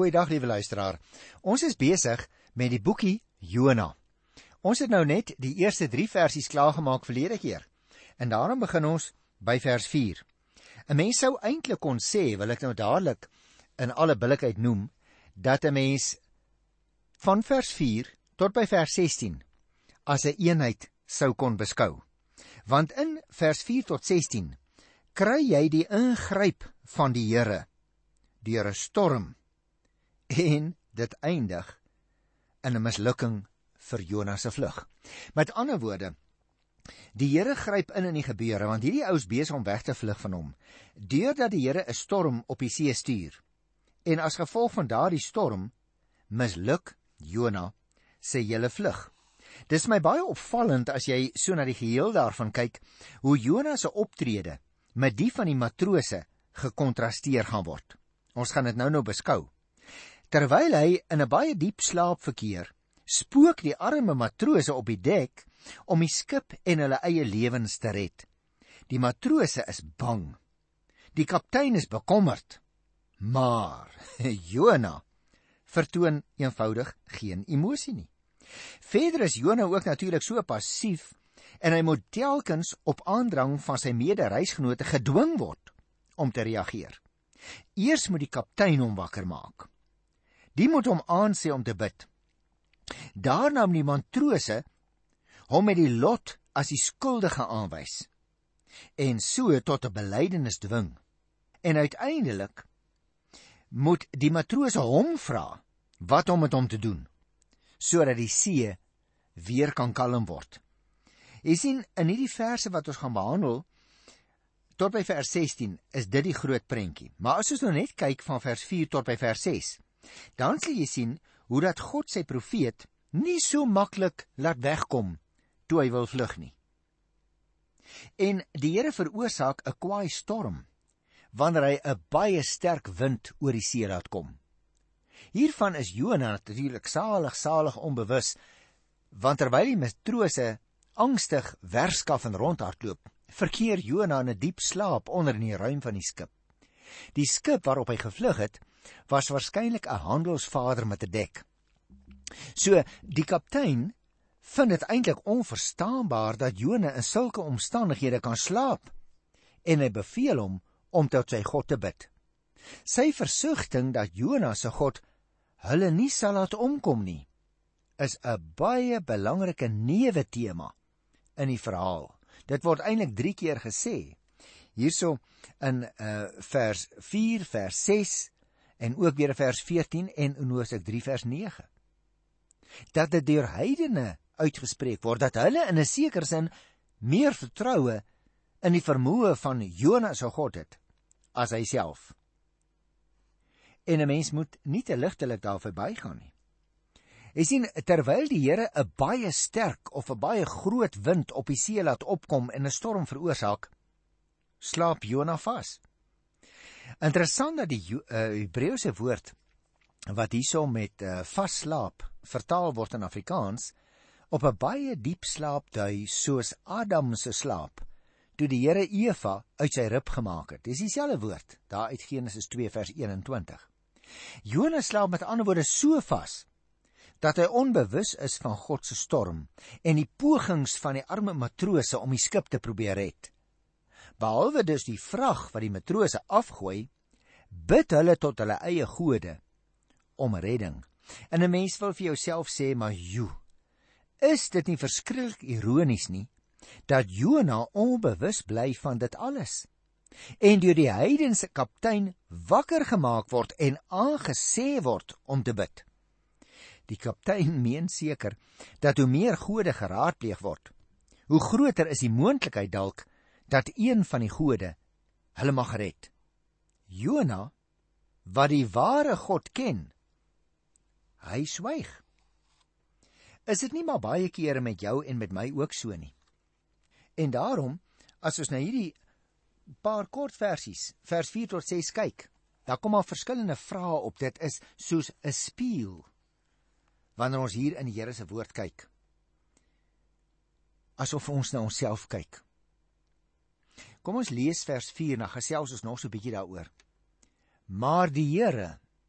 Goeiedag, liewe luisteraar. Ons is besig met die boekie Jona. Ons het nou net die eerste 3 versies klaargemaak verlede keer. En daarom begin ons by vers 4. 'n Mens sou eintlik kon sê, wil ek nou dadelik in alle billikheid noem, dat 'n mens van vers 4 tot by vers 16 as 'n eenheid sou kon beskou. Want in vers 4 tot 16 kry jy die ingryp van die Here deur 'n storm, en dit eindig in 'n mislukking vir Jona se vlug. Met ander woorde, die Here gryp in die gebeure, want hierdie ou is besig om weg te vlug van hom, deurdat die Here 'n storm op die see stuur. En as gevolg van daardie storm misluk Jona se hele vlug. Dis my baie opvallend as jy so na die geheel daarvan kyk, hoe Jona se optrede met die van die matrose gekontrasteer gaan word. Ons gaan dit nou beskou. Terwyl hy in 'n baie diep slaap verkeer, spook die arme matrose op die dek om die skip en hulle eie lewens te red. Die matrose is bang. Die kaptein is bekommerd. Maar Jona vertoon eenvoudig geen emosie nie. Verder is Jona ook natuurlik so passief en hy moet telkens op aandrang van sy mede-reisgenote gedwing word om te reageer. Eers moet die kaptein hom wakker maak. Die moet hom aansê om te bid. Daarna moet die matrose hom met die lot as die skuldige aanwys en so tot 'n belydenis dwing. En uiteindelik moet die matrose hom vra wat om met hom te doen, sodat die see weer kan kalm word. Jy sien, in hierdie verse wat ons gaan behandel, tot by vers 16, is dit die groot prentjie. Maar as ons nou net kyk van vers 4 tot by vers 6, dan sal jy sien hoe dat God sy profeet nie so maklik laat wegkom toe hy wil vlug nie. En die Here veroorsaak 'n kwaai storm wanneer hy 'n baie sterk wind oor die see laat kom. Hiervan is Jona natuurlik salig onbewus, want terwyl die matrose angstig werskaf en rondhardloop, verkeer Jona in 'n diep slaap onder in die ruim van die skip. Die skip waarop hy gevlug het, was waarskynlik 'n handelsvader met 'n dek. So, die kaptein vind dit eintlik onverstaanbaar dat Jona in sulke omstandighede kan slaap, en hy beveel hom om tot sy God te bid. Sy versigtiging dat Jona se God hulle nie sal laat omkom nie, is 'n baie belangrike neewetema in die verhaal. Dit word eintlik 3 keer gesê. Hierso in vers 4, vers 6 en ook weer vers 14 en in Hoofstuk 3 vers 9. Dat dit deur heidene uitgespreek word, dat hulle in 'n sekere sin meer vertroue in die vermoë van Jona se God het as hy self. En 'n mens moet nie te ligtelik daar verbygaan nie. Jy sien, terwyl die Here 'n baie sterk of 'n baie groot wind op die see laat opkom en 'n storm veroorsaak, slaap Jona vas. Interessant dat die Hebreëse woord wat hierso met vasslaap vertaal word in Afrikaans, op 'n baie diep slaap dui soos Adam se slaap, toe die Here Eva uit sy rib gemaak het. Dis dieselfde woord, daar uit Genesis 2 vers 21. Jona slaap met ander woorde so vas, dat hy onbewus is van God se storm en die pogings van die arme matrose om die skip te probeer red. Behalwe dus die vrag wat die matrose afgooi, bid hulle tot hulle eie gode om redding. En 'n mens wil vir jouself sê, maar is dit nie verskriklik ironies nie, dat Jona onbewus bly van dit alles, en deur die heidense kaptein wakker gemaak word en aangesê word om te bid. Die kaptein meen seker dat hoe meer gode geraadpleeg word, hoe groter is die moontlikheid dalk dat een van die gode hulle mag red. Jona, wat die ware God ken, hy swyg. Is dit nie maar baie kere met jou en met my ook so nie? En daarom, as ons na hierdie paar kort versies, vers 4 tot 6 kyk, daar kom al verskillende vrae op. Dit is soos 'n spieël wanneer ons hier in die Here se woord kyk, asof ons na onsself kyk. Kom ons lees vers 4, dan gesels ons nog so 'n bietjie daaroor. Maar die Here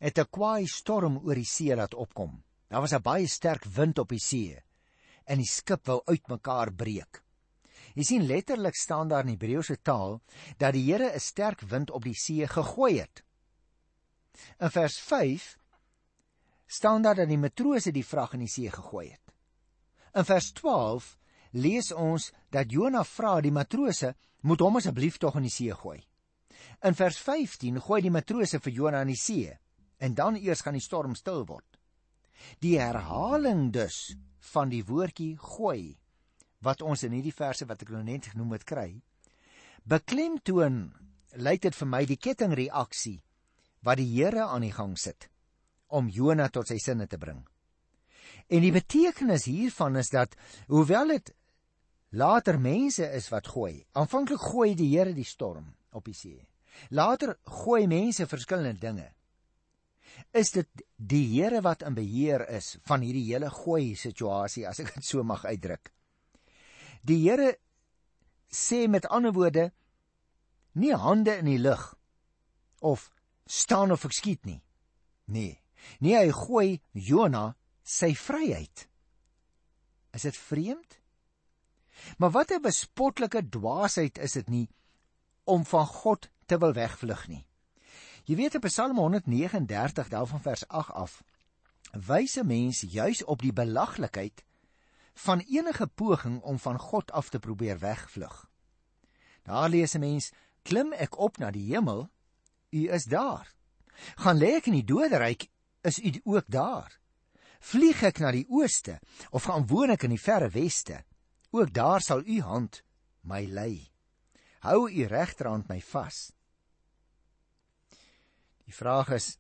het 'n kwaai storm oor die see laat opkom. Daar was 'n baie sterk wind op die see en die skip wou uitmekaar breek. Jy sien, letterlik staan daar in Hebreëse taal dat die Here 'n sterk wind op die see gegooi het. In vers 5 staan daar dat die matrose die vrag in die see gegooi het. In vers 12 lees ons dat Jona vra die matrose moet hom asseblief tog in die see gooi. In vers 15 gooi die matrose vir Jona in die see en dan eers gaan die storm stil word. Die herhaling dus van die woordjie gooi, wat ons in hierdie verse wat ek nou net genoem het kry, beklemtoon, lyk dit vir my, die kettingreaksie wat die Here aan die gang sit om Jona tot sy sinne te bring. En die betekenis hiervan is dat, hoewel dit later mense is wat gooi, aanvanklik gooi die Here die storm op die see, later gooi mense verskillende dinge, is dit die Here wat in beheer is van hierdie hele gooi situasie, as ek dit so mag uitdruk. Die Here sê met ander woorde, nie hande in die lug, of staan of ek skiet nie. Nee, hy gooi Jona sy vryheid. Is dit vreemd? Maar wat 'n bespotlike dwaasheid is dit nie, om van God te wil wegvlug nie. Jy weet, in Psalm 139, daarvan vers 8 af, wys 'n mens juis op die belaglikheid van enige poging om van God af te probeer wegvlug. Daar lees 'n mens, klim ek op na die hemel, u is daar. Gaan lê ek in die doderyk, is u ook daar. Vlieg ek na die ooste, of gaan woon ek in die verre weste, ook daar sal u hand my lei. Hou u regterhand my vas. Die vraag is,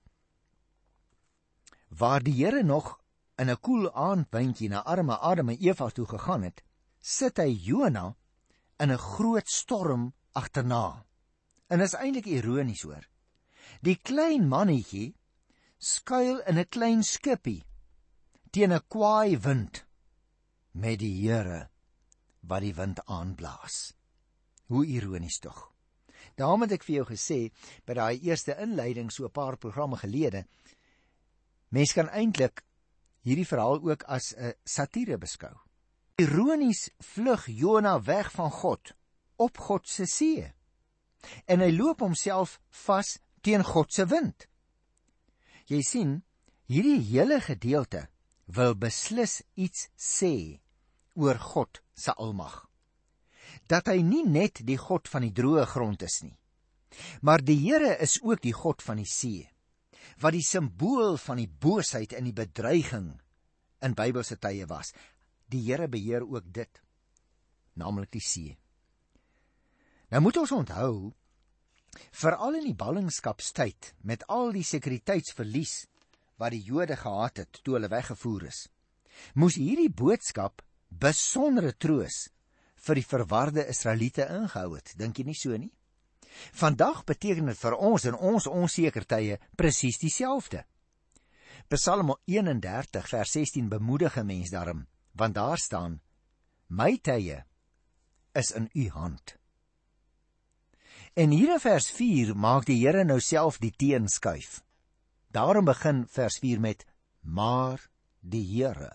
waar die Here nog in 'n koel aandwindjie na arme Adam en Eva toe gegaan het, sit hy Jona in 'n groot storm agterna. En is eintlik ironies hoor. Die klein mannetjie skuil in 'n klein skipie teen 'n kwaai wind met die Here wat die wind aanblaas. Hoe ironies tog. Daarom het ek vir jou gesê, by daai eerste inleiding so 'n paar programme gelede, mens kan eintlik hierdie verhaal ook as 'n satire beskou. Ironies vlug Jona weg van God, op God se see. En hy loop homself vas teen God se wind. Jy sien, hierdie hele gedeelte wil beslis iets sê oor God se almag. Dat hy nie net die God van die droë grond is nie, maar die Here is ook die God van die see, wat die simbool van die boosheid en die bedreiging in Bybelse tye was. Die Here beheer ook dit, naamlik die see. Nou moet ons onthou, veral in die ballingskapstyd, met al die sekuriteitsverlies wat die Jode gehad het toe hulle weggevoer is, moes hierdie boodskap besondere troos vir die verwarde Israeliete ingehou het. Dink jy nie so nie? Vandag beteken dit vir ons in ons onseker tye presies dieselfde. Psalm 31 vers 16 bemoedig 'n mens daarom, want daar staan, my tye is in u hand. En hier in vers 4 maak die Here nou self die teenskuif. Daarom begin vers 4 met, maar die Here.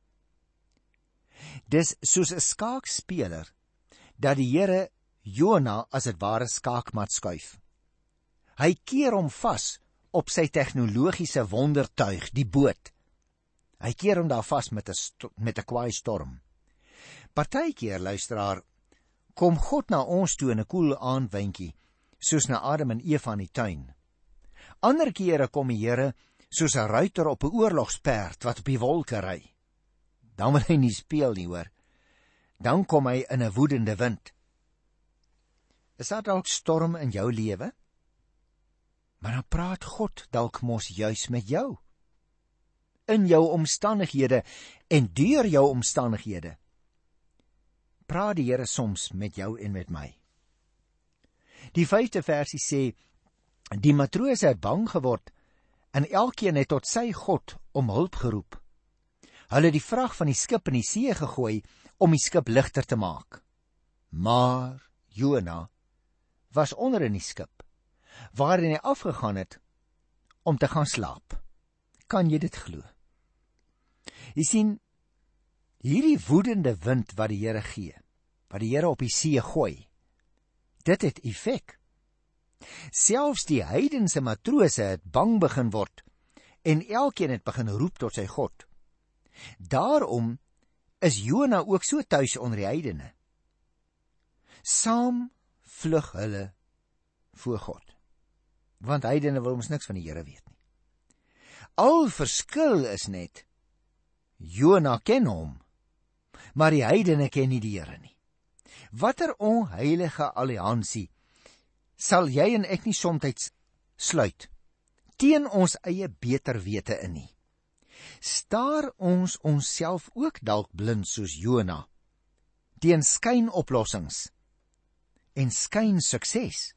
Dis soos 'n skaakspeler, dat die Here Jona as het ware skaakmat skuif. Hy keer hom vas op sy tegnologiese wondertuig, die boot. Hy keer hom daar vas met 'n kwaai storm. Partykeer, luisteraar, kom God na ons toe in 'n koel aandwindjie, soos na Adam en Eva in die tuin. Ander kere kom die Here soos 'n ruiter op 'n oorlogsperd wat op die wolke ry. Dan wil hy nie speel nie, hoor. Dan kom hy in 'n woedende wind. Is daar dalk storm in jou lewe? Maar dan praat God dalk mos juis met jou. In jou omstandighede en deur jou omstandighede. Praat die Here soms met jou en met my. Die 5de versie sê, die matrose het bang geword en elkeen het tot sy God om hulp geroep. Hulle het die vrag van die skip in die see gegooi om die skip ligter te maak. Maar Jona was onder in die skip, waarin hy afgegaan het om te gaan slaap. Kan jy dit glo? Jy sien, hierdie woedende wind wat die Here gee, wat die Here op die see gooi, dit het effek. Selfs die heidense matrose het bang begin word en elkeen het begin roep tot sy God. Daarom is Jona ook so tuis onder die heidene. Saam vlug hulle voor God, want heidene wil ons niks van die Here weet nie. Al verskil is net, Jona ken hom, maar die heidene ken nie die Here nie. Watter onheilige alliansie sal jy en ek nie soms sluit, teen ons eie beter wete in nie? Staar ons onsself ook dalk blind soos Jona, teen skynoplossings en skyn sukses?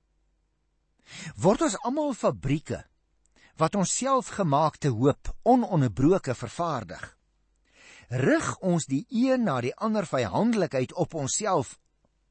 Word ons almal fabrieke, wat ons selfgemaakte hoop ononderbroke vervaardig? Rig ons die een na die ander vyhandelikheid op onsself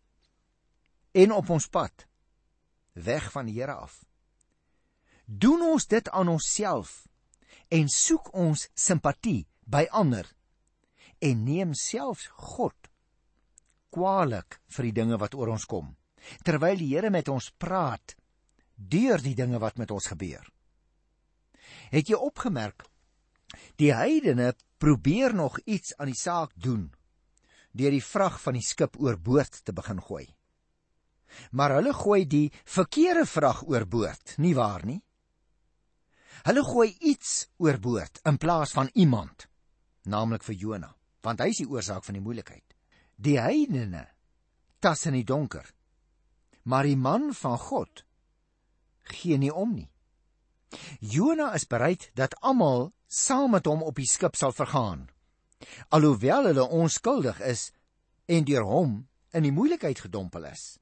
en op ons pad, weg van die Here af? Doen ons dit aan onsself en soek ons simpatie by ander en neem selfs God kwaadlik vir die dinge wat oor ons kom, terwyl die Here met ons praat deur die dinge wat met ons gebeur? Het jy opgemerk, die heidene probeer nog iets aan die saak doen, deur die vrag van die skip oorboord te begin gooi. Maar hulle gooi die verkeerde vrag oorboord, nie waar nie? Hulle gooi iets oorboord in plaas van iemand, naamlik vir Jona, want hy is die oorsaak van die moeilikheid. Die heidene tas in die donker, maar die man van God gee nie om nie. Jona is bereid dat almal saam met hom op die skip sal vergaan, alhoewel hulle onskuldig is en deur hom in die moeilikheid gedompel is.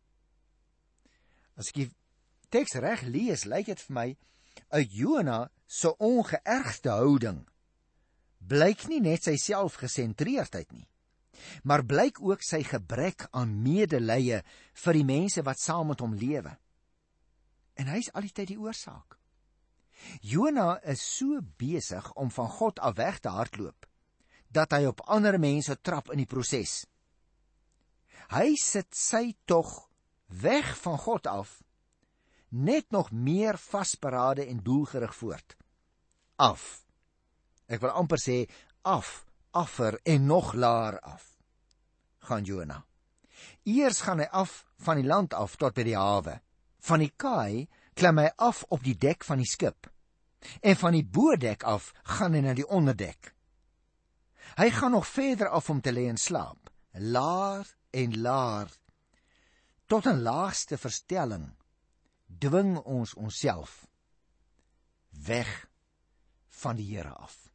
As ek die teks reg lees, lyk dit vir my, uit Jona se ongeërgde houding blyk nie net sy selfgesentreerdheid nie, maar blyk ook sy gebrek aan medelee vir die mense wat saam met hom lewe. En hy is al die tyd die oorsaak. Jona is so besig om van God af weg te hardloop, dat hy op ander mense trap in die proses. Hy sit sy tog weg van God af, net nog meer vasberade en doelgerig voort. Af. Ek wil amper sê, affer en nog laer af, gaan Jona. Eers gaan hy af van die land af tot by die hawe. Van die kaai klim hy af op die dek van die skip. En van die bodek af gaan hy na die onderdek. Hy gaan nog verder af om te lê en slaap. Laer en laer. Tot 'n laagste verstelling dwing ons onsself weg van die Here af.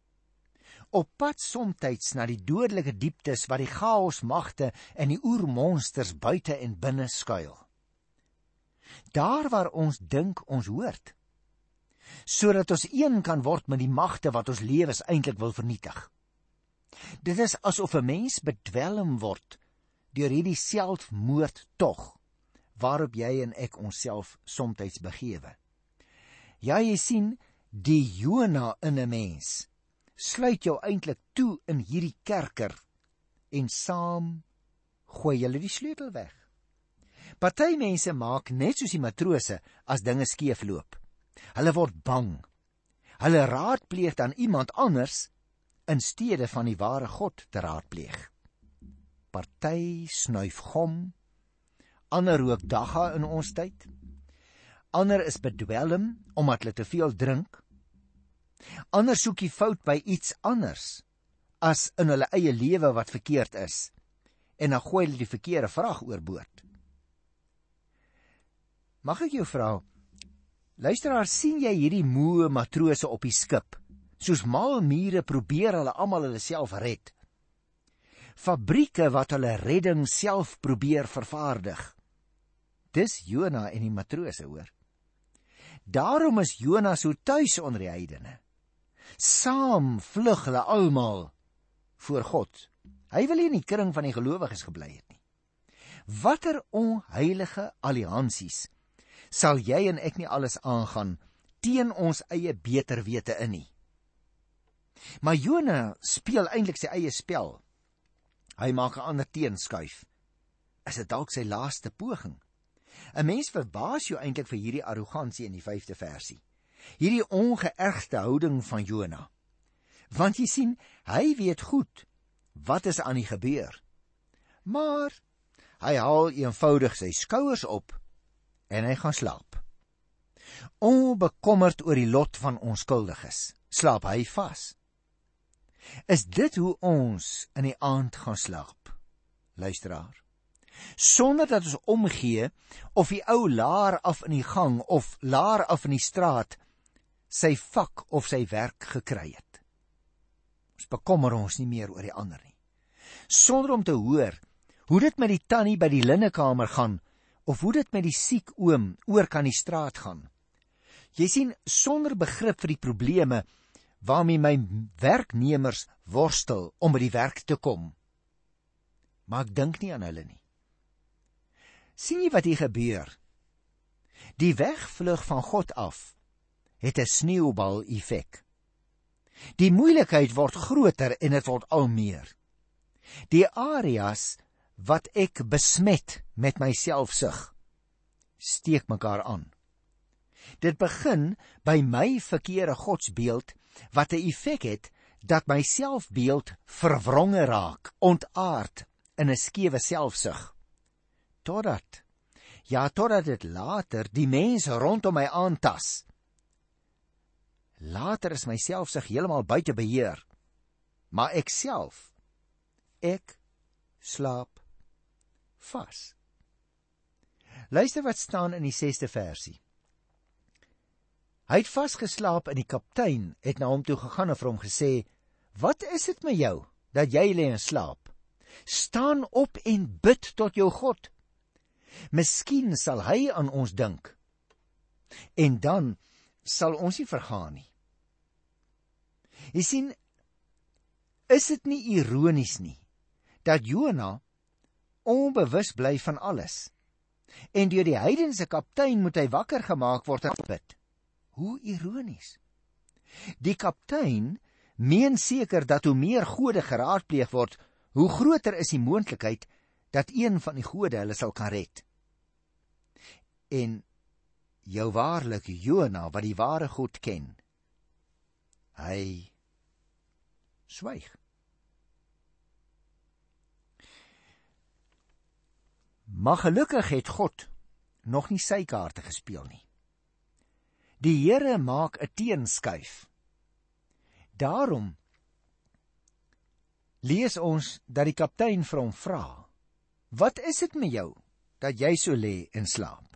Op pad somtyds na die dodelike dieptes wat die chaosmagte en die oermonsters buite en binne skuil. Daar waar ons dink ons hoort, sodat ons een kan word met die magte wat ons lewens eintlik wil vernietig. Dit is asof 'n mens bedwelm word deur hierdie selfmoordtog waarop jy en ek onsself somtyds begewe. Ja, jy sien, die Jona in 'n mens sluit jou eintlik toe in hierdie kerker en saam gooi julle die sleutel weg. Party mense maak net soos die matrose as dinge skeefloop. Hulle word bang. Hulle raadpleeg dan iemand anders in steede van die ware God te raadpleeg. Party snuif gom, ander rook dagga in ons tyd. Ander is bedwelm omdat hulle te veel drink. Ander soek die fout by iets anders as in hulle eie lewe wat verkeerd is, en dan gooi hulle die verkeerde vraag oorboord. Mag ek jou vra, luisteraar, sien jy hierdie moe matrose op die skip? Soos mal mure probeer hulle almal hulle self red. Fabrieke wat hulle redding self probeer vervaardig. Dis Jona en die matrose, hoor. Daarom is Jona so tuis onder die heidene. Saam vlug hulle almal voor God. Hy wil nie in die kring van die gelowiges gebly het nie. Watter onheilige alliansies sal jy en ek nie alles aangaan teen ons eie beter wete in nie. Maar Jona speel eintlik sy eie spel. Hy maak 'n ander teenskuif. Is dit dalk sy laaste poging? 'n Mens verbaas jou eintlik vir hierdie arrogansie in die 5de versie. Hierdie ongeërgde houding van Jona. Want jy sien, hy weet goed wat is aan die gebeur. Maar hy haal eenvoudig sy skouers op en hy gaan slaap. Onbekommerd oor die lot van onskuldiges, slaap hy vas. Is dit hoe ons in die aand gaan slaap, luisteraar? Sonder dat ons omgee of die ou laar af in die gang of laar af in die straat sy vak of sy werk gekry het. Ons bekommer ons nie meer oor die ander nie. Sonder om te hoor hoe dit met die tannie by die linnekamer gaan of hoe dit met die siek oom oor kan die straat gaan. Jy sien, sonder begrip vir die probleme waarmee my werknemers worstel om by die werk te kom. Maar ek dink nie aan hulle nie. Sien jy wat hier gebeur? Die wegvlug van God af het 'n sneeubal-effek. Die moeilikheid word groter en dit word al meer. Die areas wat ek besmet met my selfsug, steek mekaar aan. Dit begin by my verkeerde godsbeeld, wat 'n effek het dat my selfbeeld verwronge raak, ontaard in 'n skewe selfsug. Totdat dit later die mense rondom my aantas. Later is my selfsug heeltemal buite beheer, maar ek slaap vas. Luister wat staan in die 6de versie. Hy het vasgeslaap en die kaptein het na hom toe gegaan en vir hom gesê, wat is dit met jou, dat jy lê en slaap? Staan op en bid tot jou God. Miskien sal hy aan ons dink, en dan sal ons nie vergaan nie. Jy sien, is dit nie ironies nie, dat Jona onbewus bly van alles, en deur die heidense kaptein moet hy wakker gemaak word en bid. Hoe ironies. Die kaptein meen seker dat hoe meer gode geraadpleeg word, hoe groter is die moontlikheid dat een van die gode hulle sal kan red. En jou waarlik Jona, wat die ware God ken, hy swyg. Maar gelukkig het God nog nie sy kaarte gespeel nie. Die Here maak 'n teenskuif. Daarom lees ons dat die kaptein vir hom vra, wat is dit met jou, dat jy so lê en slaap?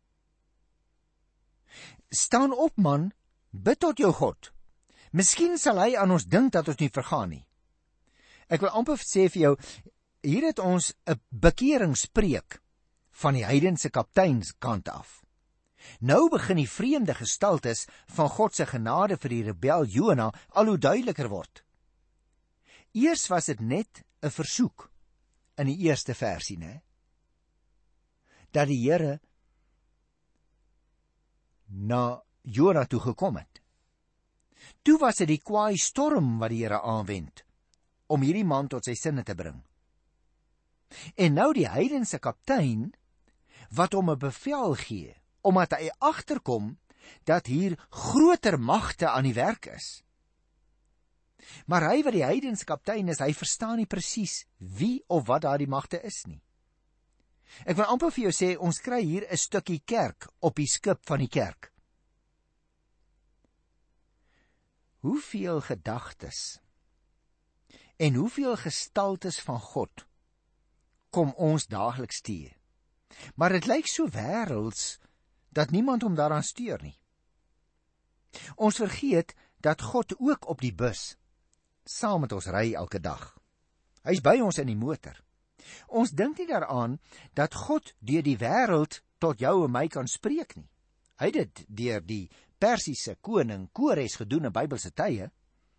Staan op man, bid tot jou God. Miskien sal hy aan ons dink dat ons nie vergaan nie. Ek wil amper sê vir jou, hier het ons 'n bekeringspreek van die heidense kapteins kant af. Nou begin die vreemde gestaltes van God se genade vir die rebel Jona al hoe duideliker word. Eers was dit net 'n versoek in die eerste versie, né? Dat die Here na Jona toe gekom het. Toe was dit die kwaai storm wat die Here aanwend om hierdie man tot sy sinne te bring. En nou die heidense kaptein wat hom 'n bevel gee, omdat hy agterkom dat hier groter magte aan die werk is. Maar hy wat die heidense kaptein is, hy verstaan nie presies wie of wat daardie magte is nie. Ek wil amper vir jou sê, ons kry hier 'n stukkie kerk op die skip van die kerk. Hoeveel gedagtes en hoeveel gestaltes van God kom ons daagliks teë. Maar dit lyk so wêrelds dat niemand hom daaraan steur nie. Ons vergeet dat God ook op die bus saam met ons ry elke dag. Hy's by ons in die motor. Ons dink nie daaraan dat God deur die wêreld tot jou en my kan spreek nie. Hy het dit deur die Persiese koning Kores gedoen in Bybelse tye.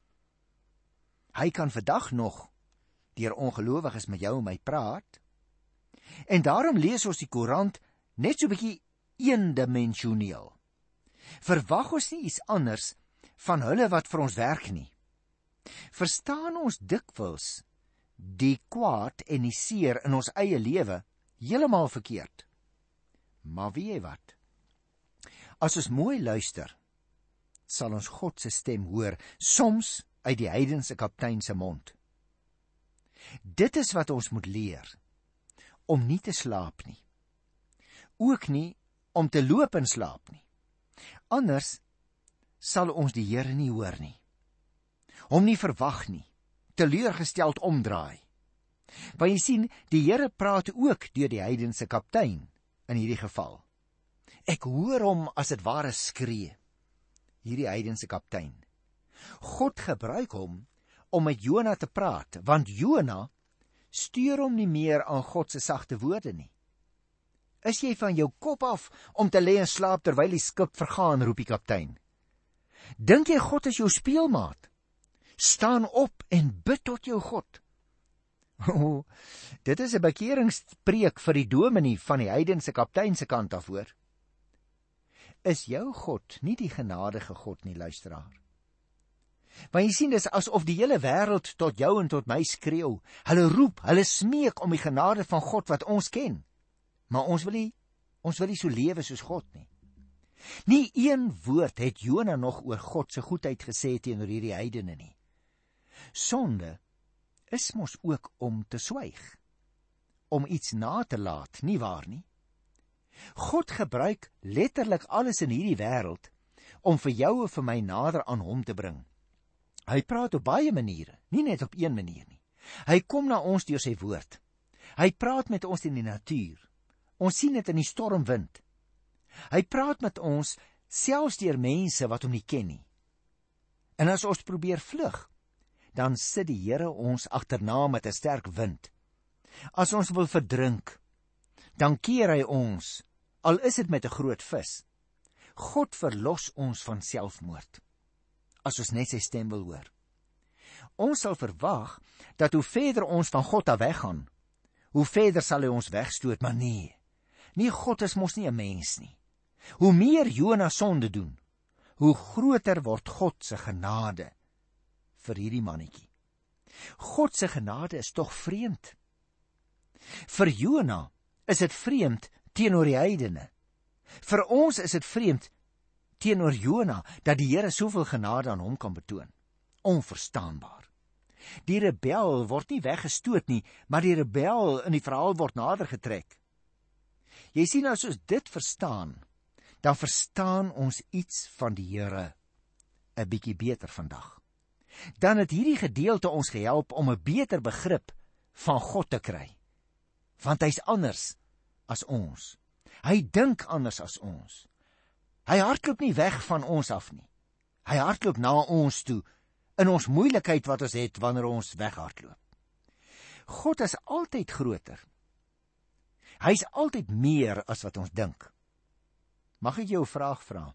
Hy kan vandag nog deur ongelowiges met jou en my praat. En daarom lees ons die Koran net so 'n bietjie eendimensioneel. Verwag ons nie iets anders van hulle wat vir ons werk nie. Verstaan ons dikwels die kwaad en die seer in ons eie lewe heeltemal verkeerd. Maar weet jy wat? As ons mooi luister, sal ons God se stem hoor, soms uit die heidense kaptein se mond. Dit is wat ons moet leer, om nie te slaap nie. Ook nie om te loop in slaap nie. Anders sal ons die Here nie hoor nie. Hom nie verwag nie, teleurgesteld omdraai. Want jy sien, die Here praat ook deur die heidense kaptein in hierdie geval. Ek hoor hom as dit ware skree, hierdie heidense kaptein. God gebruik hom om met Jona te praat, want Jona stuur hom nie meer aan God se sagte woorde nie. Is jy van jou kop af om te lê en slaap terwyl die skip vergaan, roep die kaptein. Dink jy God is jou speelmaat? Staan op en bid tot jou God. Dit is 'n bekeringspreek vir die dominee van die heidense kaptein se kant af, hoor. Is jou God nie die genadige God nie, luisteraar? Want jy sien, dis asof die hele wêreld tot jou en tot my skreeu. Hulle roep, hulle smeek om die genade van God wat ons ken. Maar ons wil nie so lewe soos God nie. Nie een woord het Jona nog oor God se goedheid gesê teenoor hierdie heidene nie. Sonde is mos ook om te swyg, om iets na te laat, nie waar nie? God gebruik letterlik alles in hierdie wêreld om vir jou en vir my nader aan hom te bring. Hy praat op baie maniere, nie net op een manier nie. Hy kom na ons deur sy woord. Hy praat met ons in die natuur. Ons sien dit in die stormwind. Hy praat met ons selfs deur mense wat hom nie ken nie. En as ons probeer vlug, dan sit die Here ons agterna met 'n sterk wind. As ons wil verdrink, dan keer hy ons, al is dit met 'n groot vis. God verlos ons van selfmoord, as ons net sy stem wil hoor. Ons sal verwag dat hoe verder ons van God af weggaan, hoe verder sal hy ons wegstoot, maar nee, God is mos nie 'n mens nie. Hoe meer Jona sonde doen, hoe groter word God se genade vir hierdie mannetjie. God se genade is tog vreemd. Vir Jona is dit vreemd teenoor die heidene. Vir ons is dit vreemd teenoor Jona dat die Here soveel genade aan hom kan betoon. Onverstaanbaar. Die rebel word nie weggestoot nie, maar die rebel in die verhaal word nader getrek. Jy sien, as ons dit verstaan, dan verstaan ons iets van die Here 'n bietjie beter vandag. Dan het hierdie gedeelte ons gehelp om 'n beter begrip van God te kry. Want hy's anders as ons. Hy dink anders as ons. Hy hardloop nie weg van ons af nie. Hy hardloop na ons toe, in ons moeilikheid wat ons het wanneer ons weghardloop. God is altyd groter. Hy is altyd meer as wat ons dink. Mag ek jou 'n vraag vra?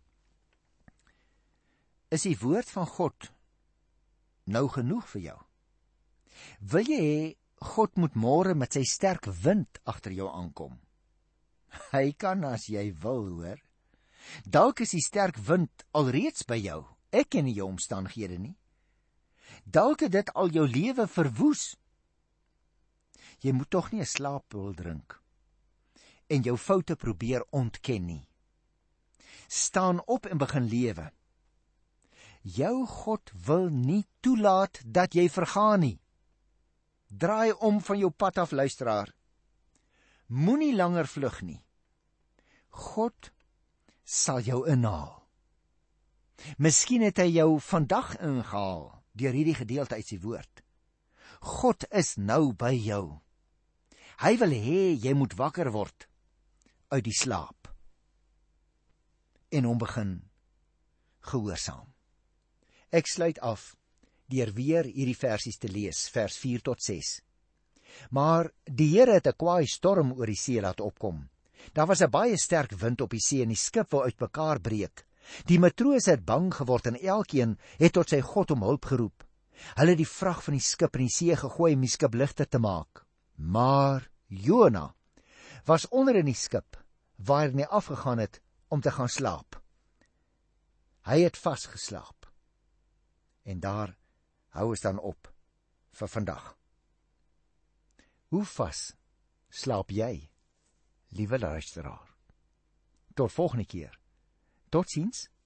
Is die woord van God nou genoeg vir jou? Wil jy hê God moet môre met sy sterk wind agter jou aankom? Hy kan as jy wil, hoor. Dalk is die sterk wind alreeds by jou. Ek ken nie jou omstandighede nie. Dalk het dit al jou lewe verwoes. Jy moet tog nie 'n slaappil drink en jou foute probeer ontken nie. Staan op en begin lewe. Jou God wil nie toelaat dat jy vergaan nie. Draai om van jou pad af, luisteraar. Moenie langer vlug nie. God sal jou inhaal. Miskien het hy jou vandag ingehaal deur hierdie gedeelte uit sy woord. God is nou by jou. Hy wil hê jy moet wakker word uit die slaap en hom begin gehoorsaam. Ek sluit af deur weer hierdie versies te lees, vers 4 tot 6. Maar die Here het 'n kwaai storm oor die see laat opkom. Daar was 'n baie sterk wind op die see en die skip wou uitmekaar breek. Die matrose het bang geword en elkeen het tot sy God om hulp geroep. Hulle het die vrag van die skip in die see gegooi om die skip ligter te maak. Maar Jona was onder in die skip waar hy afgegaan het om te gaan slaap. Hy het vasgeslaap. En daar hou ons dan op vir vandag. Hoe vas slaap jy, liewe luisteraar? Tot volgende keer. Totsiens.